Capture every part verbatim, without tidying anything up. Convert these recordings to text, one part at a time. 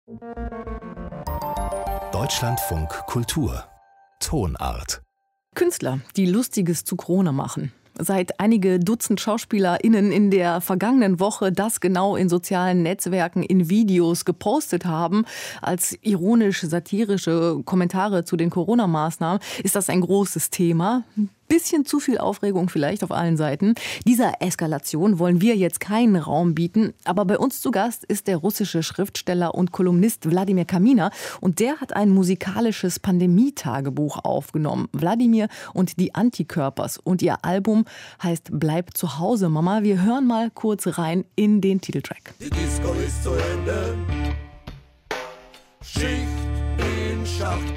Deutschlandfunk Kultur Tonart. Künstler, die Lustiges zu Corona machen. Seit einige Dutzend SchauspielerInnen in der vergangenen Woche das genau in sozialen Netzwerken in Videos gepostet haben, als ironisch-satirische Kommentare zu den Corona-Maßnahmen, ist das ein großes Thema. Bisschen zu viel Aufregung vielleicht auf allen Seiten. Dieser Eskalation wollen wir jetzt keinen Raum bieten. Aber bei uns zu Gast ist der russische Schriftsteller und Kolumnist Wladimir Kaminer. Und der hat ein musikalisches Pandemietagebuch aufgenommen. Wladimir und die Antikörpers. Und ihr Album heißt Bleib zu Hause, Mama. Wir hören mal kurz rein in den Titeltrack. Die Disco ist zu Ende. Schicht in Schacht.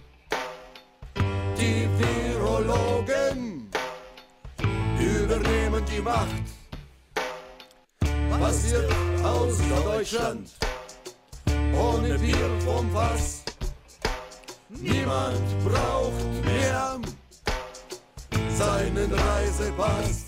Die Virologen übernehmen die Macht. Was wird aus Deutschland ohne Bier vom Fass? Niemand braucht mehr seinen Reisepass.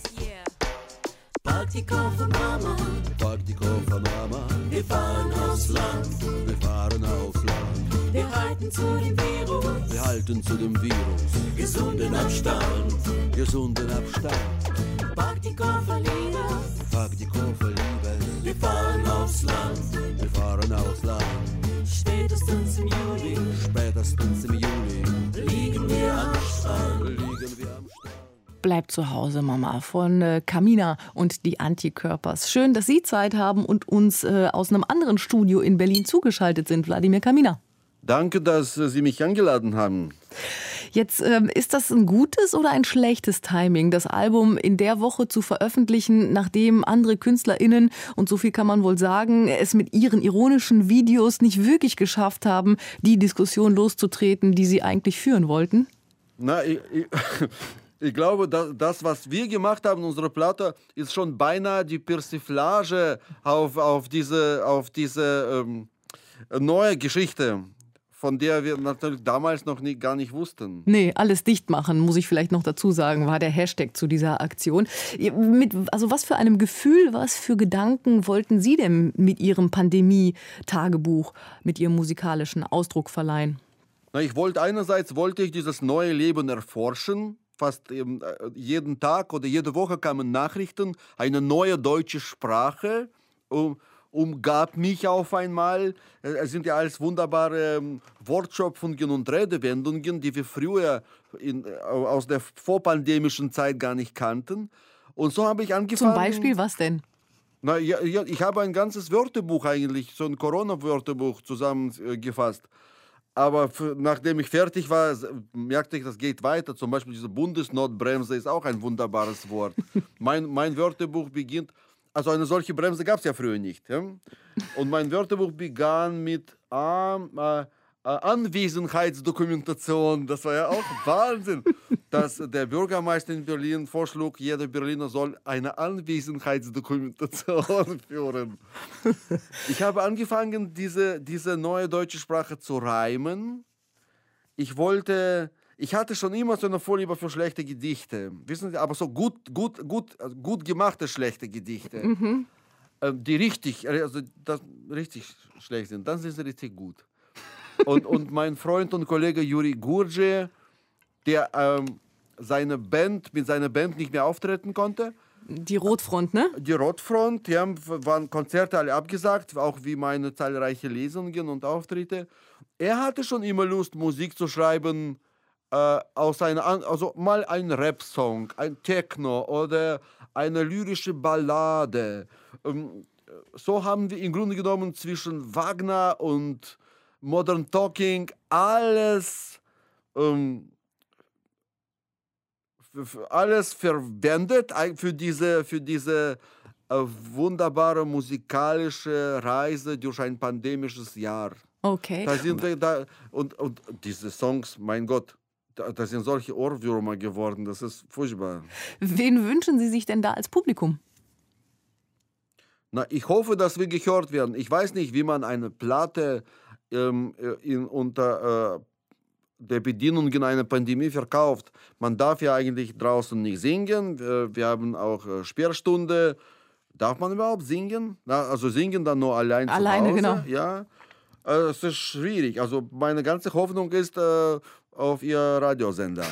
Pack die Koffer, Mama. Pack die Koffer, Mama. Wir fahren aufs Land. Wir fahren aufs Land. Wir halten zu dem Virus. Wir halten zu dem Virus. Gesunden Abstand. Gesunden Abstand. Pack die Koffer, lieber. Pack die Koffer, lieber. Wir fahren aufs Land. Wir fahren aufs Land. Spätestens im Juli. Spätestens im Juli. Liegen wir am Strand. Liegen wir am Strand. Bleib zu Hause, Mama, von äh, Kaminer und die Antikörpers. Schön, dass Sie Zeit haben und uns äh, aus einem anderen Studio in Berlin zugeschaltet sind, Wladimir Kaminer. Danke, dass Sie mich eingeladen haben. Jetzt ähm, ist das ein gutes oder ein schlechtes Timing, das Album in der Woche zu veröffentlichen, nachdem andere KünstlerInnen, und so viel kann man wohl sagen, es mit ihren ironischen Videos nicht wirklich geschafft haben, die Diskussion loszutreten, die sie eigentlich führen wollten? Na, ich, ich, ich glaube, das, das, was wir gemacht haben, unsere Platte, ist schon beinahe die Persiflage auf, auf diese, auf diese ähm, neue Geschichte, von der wir natürlich damals noch nie, gar nicht wussten. Nee, alles dicht machen, muss ich vielleicht noch dazu sagen, war der Hashtag zu dieser Aktion. Mit, also was für einem Gefühl, was für Gedanken wollten Sie denn mit Ihrem Pandemie-Tagebuch, mit Ihrem musikalischen Ausdruck verleihen? Na, ich wollte einerseits wollte ich dieses neue Leben erforschen. Fast jeden Tag oder jede Woche kamen Nachrichten, eine neue deutsche Sprache um, umgab mich auf einmal. Es sind ja alles wunderbare Wortschöpfungen und Redewendungen, die wir früher in, aus der vorpandemischen Zeit gar nicht kannten. Und so habe ich angefangen. Zum Beispiel was denn? Na, ja, ja, ich habe ein ganzes Wörterbuch eigentlich, so ein Corona-Wörterbuch zusammengefasst. Aber für, nachdem ich fertig war, merkte ich, das geht weiter. Zum Beispiel diese Bundesnotbremse ist auch ein wunderbares Wort. mein, mein Wörterbuch beginnt, also eine solche Bremse gab es ja früher nicht. Ja? Und mein Wörterbuch begann mit äh, äh, Anwesenheitsdokumentation. Das war ja auch Wahnsinn, dass der Bürgermeister in Berlin vorschlug, jeder Berliner soll eine Anwesenheitsdokumentation führen. Ich habe angefangen, diese, diese neue deutsche Sprache zu reimen. Ich wollte, ich hatte schon immer so eine Vorliebe für schlechte Gedichte. Wissen Sie, aber so gut, gut, gut, also gut gemachte schlechte Gedichte. Mhm. Die richtig, also das, richtig schlecht sind, dann sind sie richtig gut. Und, und mein Freund und Kollege Juri Gurdjieff, der ähm, seine Band, mit seiner Band nicht mehr auftreten konnte. Die Rotfront, ne? Die Rotfront, die haben, waren Konzerte alle abgesagt, auch wie meine zahlreichen Lesungen und Auftritte. Er hatte schon immer Lust, Musik zu schreiben, äh, aus einer, also mal ein Rap-Song, ein Techno oder eine lyrische Ballade. Ähm, so haben wir im Grunde genommen zwischen Wagner und Modern Talking alles, ähm, alles verwendet für diese, für diese äh, wunderbare musikalische Reise durch ein pandemisches Jahr. Okay. Da sind wir da, und, und diese Songs, mein Gott, da, da sind solche Ohrwürmer geworden, das ist furchtbar. Wen wünschen Sie sich denn da als Publikum? Na, ich hoffe, dass wir gehört werden. Ich weiß nicht, wie man eine Platte ähm, in, unter äh, der Bedingungen einer Pandemie verkauft. Man darf ja eigentlich draußen nicht singen. Wir, wir haben auch äh, Sperrstunde. Darf man überhaupt singen? Na, also singen dann nur allein Alleine, zu Hause. genau. Ja. Äh, es ist schwierig. Also meine ganze Hoffnung ist äh, auf ihr Radiosender.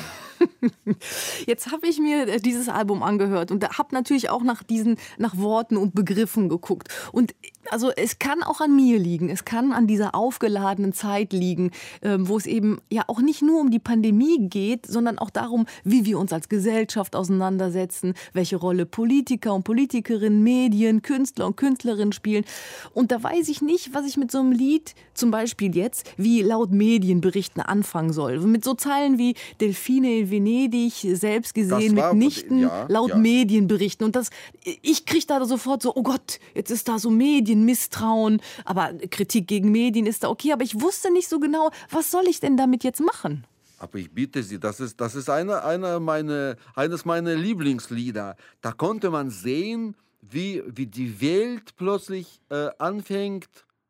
Jetzt habe ich mir dieses Album angehört und habe natürlich auch nach diesen, nach Worten und Begriffen geguckt. Und also es kann auch an mir liegen, es kann an dieser aufgeladenen Zeit liegen, ähm, wo es eben ja auch nicht nur um die Pandemie geht, sondern auch darum, wie wir uns als Gesellschaft auseinandersetzen, welche Rolle Politiker und Politikerinnen, Medien, Künstler und Künstlerinnen spielen. Und da weiß ich nicht, was ich mit so einem Lied, zum Beispiel jetzt, wie laut Medienberichten anfangen soll. Mit so Zeilen wie Delfine in Venedig, selbst gesehen war- mitnichten, ja, laut ja. Medienberichten. Und das, ich kriege da sofort so, oh Gott, jetzt ist da so Medienmisstrauen. Aber Kritik gegen Medien ist da okay. Aber ich wusste nicht so genau, was soll ich denn damit jetzt machen? Aber ich bitte Sie, das ist, das ist eine, eine meine, eines meiner Lieblingslieder. Da konnte man sehen, wie, wie die Welt plötzlich äh, anfängt,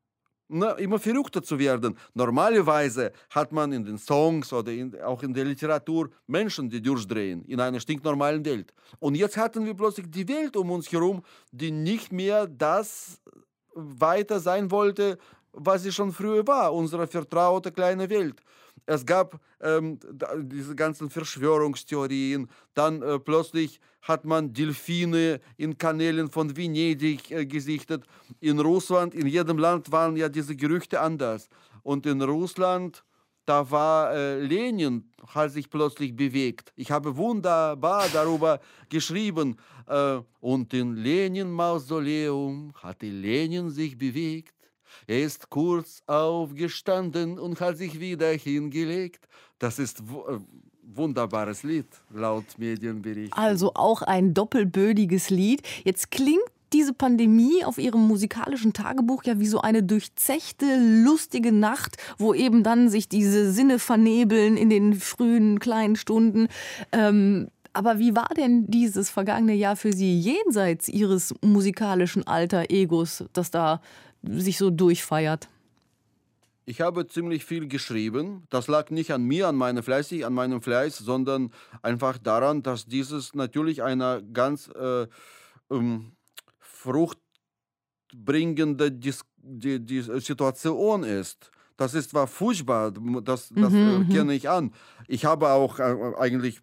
na, immer verrückter zu werden. Normalerweise hat man in den Songs oder in, auch in der Literatur Menschen, die durchdrehen in einer stinknormalen Welt. Und jetzt hatten wir plötzlich die Welt um uns herum, die nicht mehr das weiter sein wollte, was sie schon früher war, unsere vertraute kleine Welt. Es gab ähm, da- diese ganzen Verschwörungstheorien. Dann äh, plötzlich hat man Delfine in Kanälen von Venedig äh, gesichtet. In Russland, in jedem Land waren ja diese Gerüchte anders. Und in Russland, da war äh, Lenin, hat sich plötzlich bewegt. Ich habe wunderbar darüber geschrieben. Äh, und in Lenin-Mausoleum hatte Lenin sich bewegt. Er ist kurz aufgestanden und hat sich wieder hingelegt. Das ist wu- äh, wunderbares Lied, laut Medienberichten. Also auch ein doppelbödiges Lied. Jetzt klingt diese Pandemie auf Ihrem musikalischen Tagebuch ja wie so eine durchzechte, lustige Nacht, wo eben dann sich diese Sinne vernebeln in den frühen, kleinen Stunden. Ähm, aber wie war denn dieses vergangene Jahr für Sie jenseits Ihres musikalischen Alter-Egos, das da sich so durchfeiert? Ich habe ziemlich viel geschrieben. Das lag nicht an mir, an, meine Fleißig, an meinem Fleiß, sondern einfach daran, dass dieses natürlich eine ganz äh, ähm, fruchtbringende Dis die, die Situation ist. Das ist zwar furchtbar, das, das äh, kenne ich an. Ich habe auch äh, eigentlich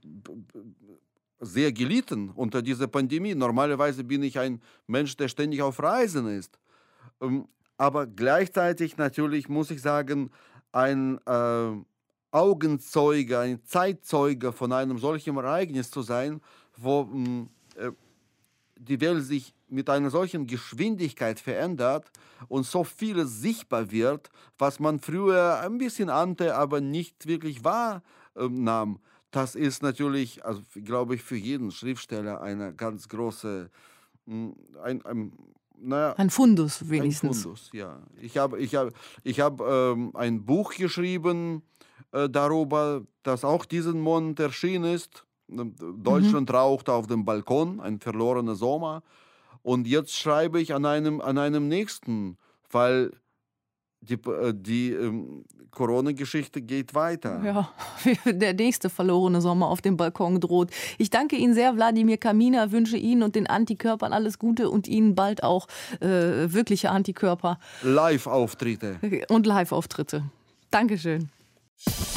sehr gelitten unter dieser Pandemie. Normalerweise bin ich ein Mensch, der ständig auf Reisen ist. Ähm, aber gleichzeitig natürlich muss ich sagen, ein äh, Augenzeuge, ein Zeitzeuge von einem solchen Ereignis zu sein, wo mh, äh, die Welt sich mit einer solchen Geschwindigkeit verändert und so vieles sichtbar wird, was man früher ein bisschen ahnte, aber nicht wirklich wahrnahm. Das ist natürlich, also glaube ich, für jeden Schriftsteller eine ganz große, mh, ein, ein, naja, Ein Fundus ein wenigstens. Fundus, ja. Ich habe ich hab, ich hab, ähm, ein Buch geschrieben äh, darüber, das auch diesen Monat erschienen ist. Deutschland raucht auf dem Balkon, ein verlorener Sommer. Und jetzt schreibe ich an einem, an einem nächsten, weil die, äh, die ähm, Corona-Geschichte geht weiter. Ja, der nächste verlorene Sommer auf dem Balkon droht. Ich danke Ihnen sehr, Wladimir Kaminer, wünsche Ihnen und den Antikörpern alles Gute und Ihnen bald auch äh, wirkliche Antikörper Live-Auftritte. und Live-Auftritte. Dankeschön.